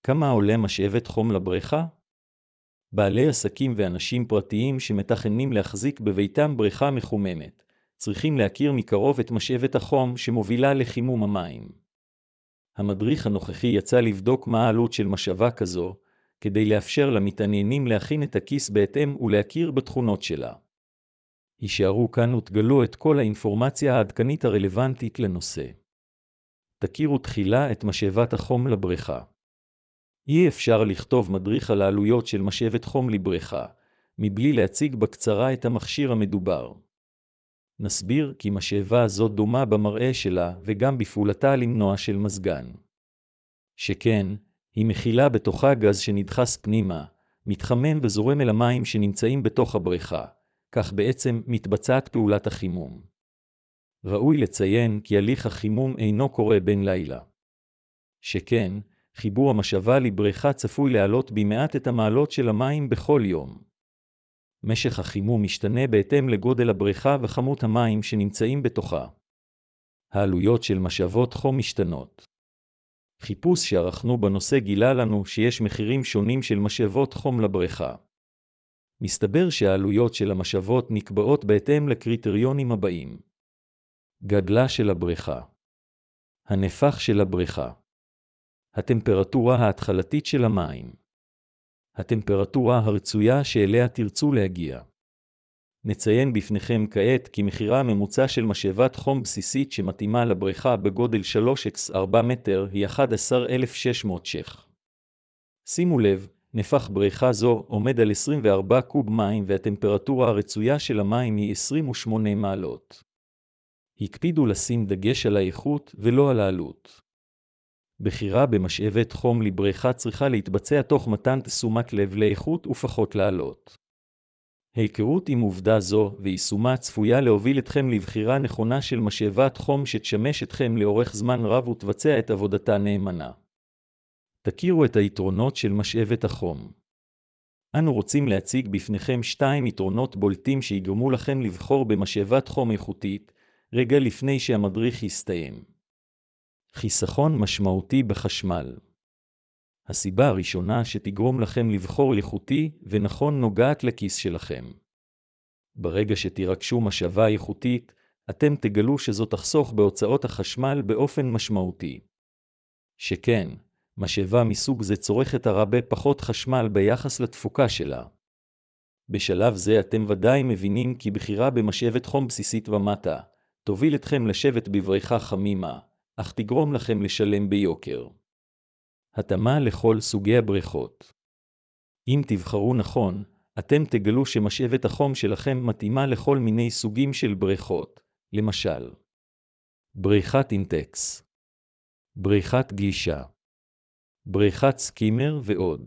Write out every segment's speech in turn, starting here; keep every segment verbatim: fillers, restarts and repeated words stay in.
כמה עולה משאבת חום לבריכה? בעלי עסקים ואנשים פרטיים שמתכננים להחזיק בביתם בריכה מחוממת, צריכים להכיר מקרוב את משאבת החום שמובילה לחימום המים. המדריך הנוכחי יצא לבדוק מה העלות של משאבה כזו, כדי לאפשר למתעניינים להכין את הכיס בהתאם ולהכיר בתכונות שלה. הישארו כאן ותגלו את כל האינפורמציה העדכנית הרלוונטית לנושא. תכירו תחילה את משאבת החום לבריכה. אי אפשר לכתוב מדריך על העלויות של משאבת חום לבריכה, מבלי להציג בקצרה את המכשיר המדובר. נסביר כי משאבה זו דומה במראה שלה וגם בפעולתה למנוע של מזגן. שכן, היא מכילה בתוכה גז שנדחס פנימה, מתחמם וזורם אל המים שנמצאים בתוך הבריכה, כך בעצם מתבצעת פעולת החימום. ראוי לציין כי הליך החימום אינו קורה בין לילה. שכן, חיבור המשאבה לבריכה צפוי להעלות במעט את המעלות של המים בכל יום. משך החימום משתנה בהתאם לגודל הבריכה וכמות המים שנמצאים בתוכה. העלויות של משאבות חום משתנות. חיפוש שערכנו בנושא גילה לנו שיש מחירים שונים של משאבות חום לבריכה. מסתבר שהעלויות של המשאבות נקבעות בהתאם לקריטריונים הבאים. גדלה של הבריכה. הנפח של הבריכה. הטמפרטורה ההתחלתית של המים. הטמפרטורה הרצויה שאליה תרצו להגיע. נציין בפניכם כעת כי מחירה הממוצע של משאבת חום בסיסית שמתאימה לבריכה בגודל שלוש על ארבע מטר היא אחד עשר אלף שש מאות ש"ח. שימו לב, נפח בריכה זו עומד על עשרים וארבעה קוב מים והטמפרטורה הרצויה של המים היא עשרים ושמונה מעלות. הקפידו לשים דגש על האיכות ולא על העלות. בחירה במשאבת חום לבריכה צריכה להתבצע תוך מתן תשומת לב לאיכות ופחות לעלות. ההיכרות עם עובדה זו ויישומה צפויה להוביל אתכם לבחירה נכונה של משאבת חום שתשמש אתכם לאורך זמן רב ותבצע את עבודתה נאמנה. תכירו את היתרונות של משאבת החום. אנו רוצים להציג בפניכם שתיים יתרונות בולטים שיגרמו לכם לבחור במשאבת חום איכותית, רגע לפני שהמדריך יסתיים. חיסכון משמעותי בחשמל. הסיבה הראשונה שתגרום לכם לבחור איכותי ונכון נוגעת לכיס שלכם. ברגע שתירכשו משאבה איכותית, אתם תגלו שזו תחסוך בהוצאות החשמל באופן משמעותי. שכן, משאבה מסוג זה צורכת הרבה פחות חשמל ביחס לתפוקה שלה. בשלב זה אתם ודאי מבינים כי בחירה במשאבת חום בסיסית ומטה, תוביל אתכם לשבת בבריכה חמימה, אך תגרום לכם לשלם ביוקר. התאמה לכל סוגי הבריכות. אם תבחרו נכון, אתם תגלו שמשאבת החום שלכם מתאימה לכל מיני סוגים של בריכות, למשל, בריכת אינטקס, בריכת גישה, בריכת סקימר ועוד.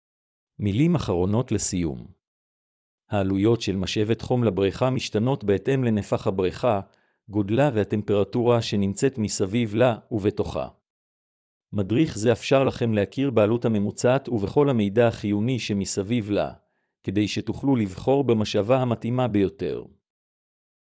מילים אחרונות לסיום. העלויות של משאבת חום לבריכה משתנות בהתאם לנפח הבריכה, גודלה והטמפרטורה שנמצאת מסביב לה ובתוכה. מדריך זה אפשר לכם להכיר בעלות הממוצעת ובכל המידע החיוני שמסביב לה, כדי שתוכלו לבחור במשאבה המתאימה ביותר.